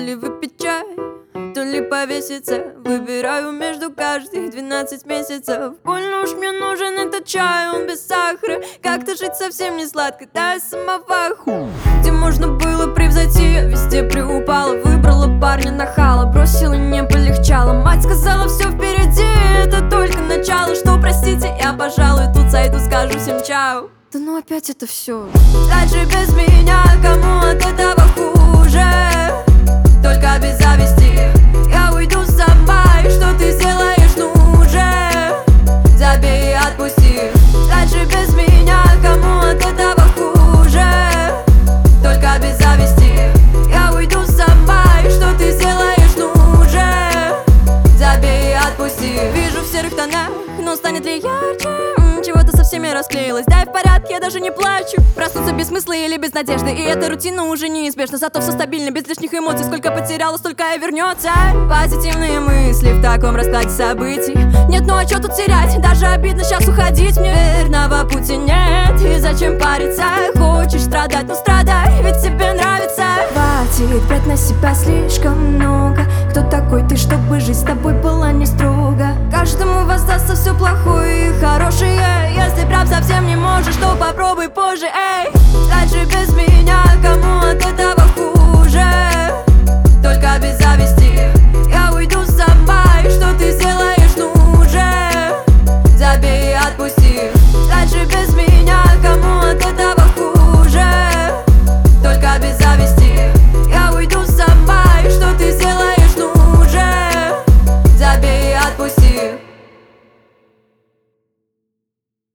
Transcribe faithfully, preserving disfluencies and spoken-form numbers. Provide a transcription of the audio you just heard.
ли выпить чай, то ли повеситься. Выбираю между каждых двенадцать месяцев. Больно уж мне нужен этот чай, он без сахара. Как-то жить совсем не сладко, да я самовар. Где можно было превзойти, я везде преупала. Выбрала парня нахала, бросила, не полегчало. Мать сказала, все впереди, это только начало. Что, простите, я, пожалуй, тут зайду, скажу всем чао. Да ну опять это все. Дальше без меня, кому от этого хуже? Только без зависти я уйду сама, и что ты сделаешь, ну уже забей и отпусти. Дальше без меня, кому от этого хуже? Только без зависти я уйду сама, и что ты сделаешь, ну уже забей и отпусти. Вижу в серых тонах, но станет ли ярче? Чего-то со всеми расклеилась, да и в порядке, я даже не плачу. Проснуться без смысла или без надежды, и эта рутина уже неизбежна. Зато все стабильно, без лишних эмоций. Сколько потеряла, столько и вернется. Позитивные мысли в таком раскладе событий. Нет, ну а что тут терять? Даже обидно сейчас уходить мне. Верного пути нет, и зачем париться? Хочешь страдать, ну страдай, ведь тебе нравится. Хватит брать на себя слишком много. Кто такой ты, чтобы жизнь с тобой была не строго? Каждому воздастся все плохое и хорошее. Если прям совсем не можешь, то попробуй позже, эй. Дальше без меня, кому от этого